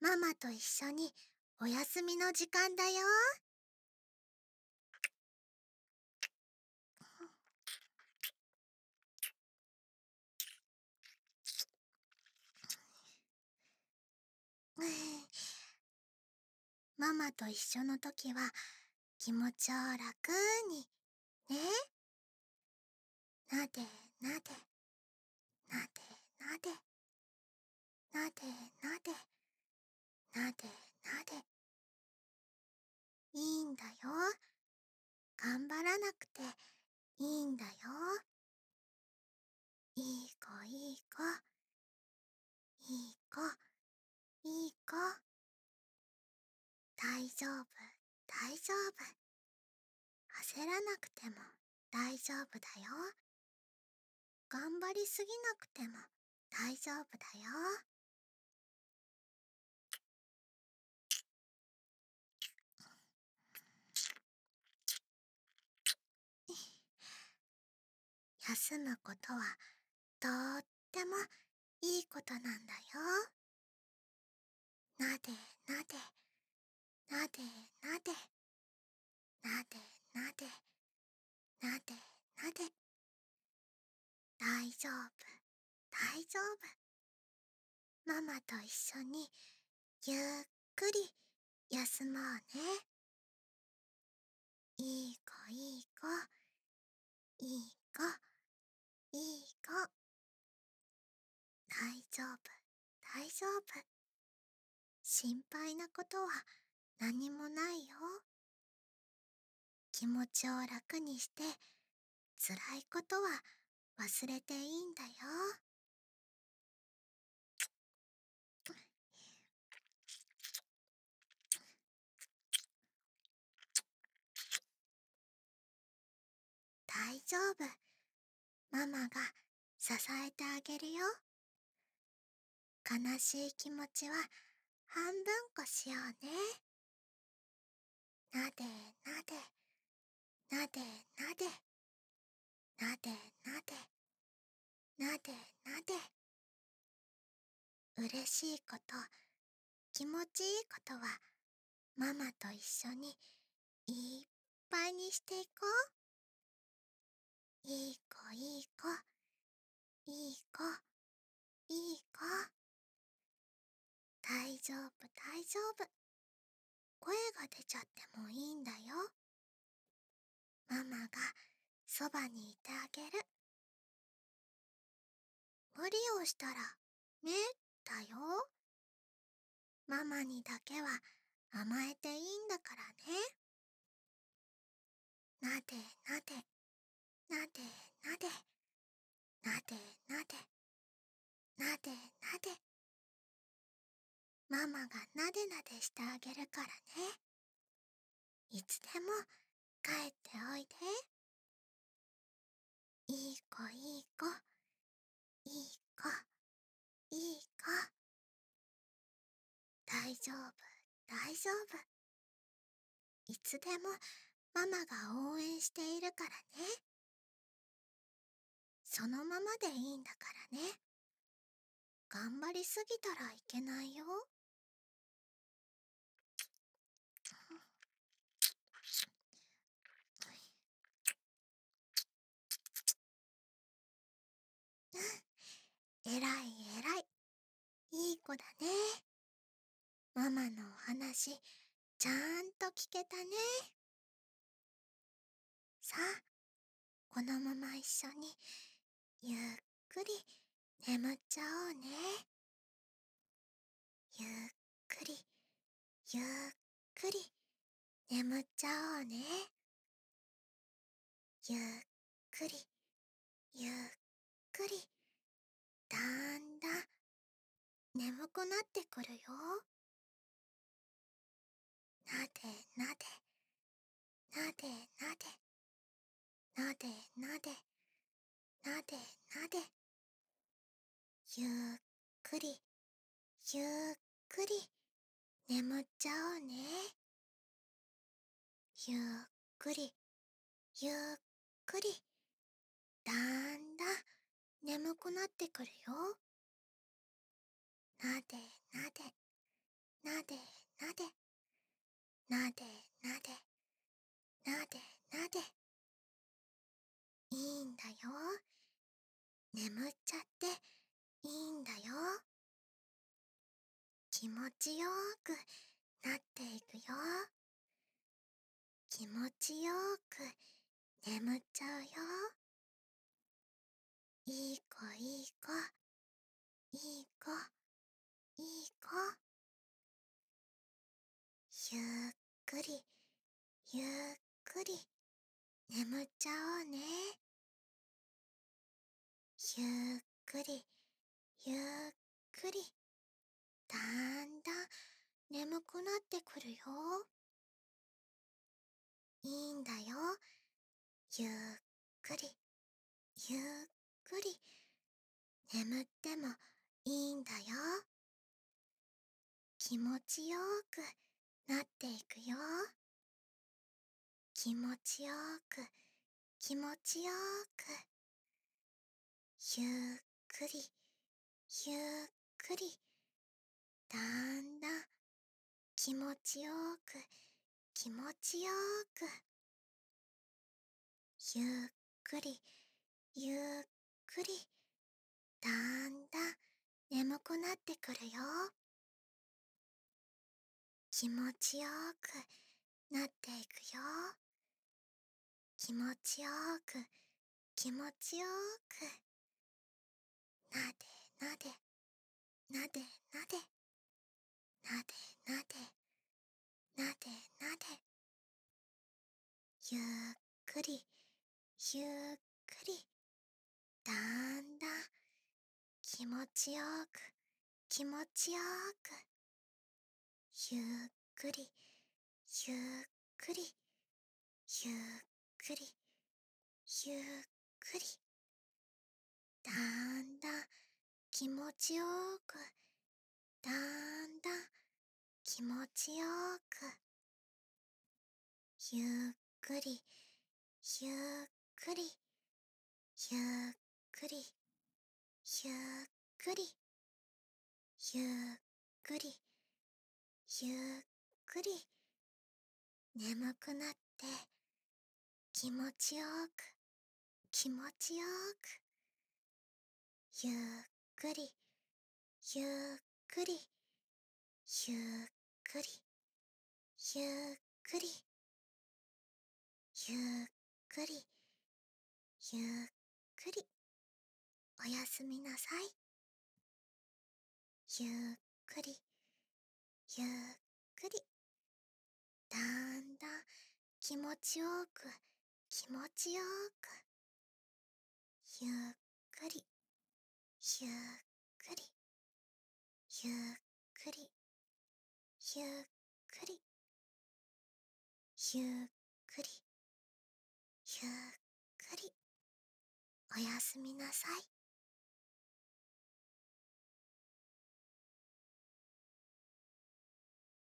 ママと一緒にお休みの時間だよ。ママと一緒の時は気持ちを楽にね。なでなでなでなでなでなでなでなで、いいんだよ。頑張らなくていいんだよ。いい子いい子いい子いい子、大丈夫大丈夫、焦らなくても大丈夫だよ。頑張りすぎなくても大丈夫だよ。休むことはとってもいいことなんだよ。なでなでなでなでなでなでなでなで、大丈夫大丈夫、ママと一緒にゆっくり休もうね。いい子いい子いい子いい子、大丈夫大丈夫、心配なことは何もないよ。気持ちを楽にして、辛いことは忘れていいんだよ。大丈夫、ママが支えてあげるよ。悲しい気持ちは半分こしようね。なでなでなでなでなでなでなでなで、嬉しいこと、気持ちいいことはママと一緒にいっぱいにしていこう。いい子いい子いい子いい子、大丈夫大丈夫、声が出ちゃってもいいんだよ。ママがそばにいてあげる。無理をしたらね、だよ。ママにだけは甘えていいんだからね。なでなでなでなでなでなでなでなで、ママがなでなでしてあげるからね。いつでも帰っておいで。いい子いい子いい子いい子、大丈夫大丈夫、いつでもママが応援しているからね。そのままでいいんだからね。頑張りすぎたらいけないよ。えらいえらい、いい子だね。ママのお話ちゃんと聞けたね。さあ、このまま一緒にゆっくり眠っちゃおうね。ゆっくりゆっくり眠っちゃおうね。ゆっくりゆっくり、だんだん眠くなってくるよ。なでなでなでなでなでなでなでなで、ゆっくりゆっくり眠っちゃおうね。ゆっくりゆっくり、だんだん眠くなってくるよ。なでなでなでなで、なでなで、なでなで。いいんだよ。眠っちゃっていいんだよ。気持ちよくなっていくよ。気持ちよく眠っちゃうよ。いい子いい子、いい子、いい子。ゆっくり、ゆっくり眠っちゃおうね。ゆっくり、ゆっくり。だんだん眠くなってくるよ。いいんだよ。ゆっくり、ゆっくり。眠ってもいいんだよ。気持ちよくなっていくよ。気持ちよく、気持ちよく。ゆっくり、ゆっくり。だんだん気持ちよく、気持ちよく。ゆっくり、ゆっくり。だんだん眠くなってくるよ。気持ちよくなっていくよ。気持ちよく、気持ちよく。なでなで、なでなで、なでなで、なでなで。ゆっくり、ゆっくり。だんだん気持ちよく、気持ちよく。ゆっくり、ゆっくり、ゆっくり、ゆっくり。だんだん気持ちよく、だんだん気持ちよく。ゆっくり、ゆっくり、ゆっくり、ゆっくり、ゆっくり、ゆっくり。眠くなって気持ちよく、気持ちよく。ゆっくり、ゆっくり、ゆっくり、ゆっくり、ゆっくり、ゆっくり。おやすみなさい。ゆっくり、ゆっくり。だんだん気持ちよく、気持ちよく。ゆっくり、ゆっくり、ゆっくり、ゆっくり、ゆっくり、ゆっくり。おやすみなさい。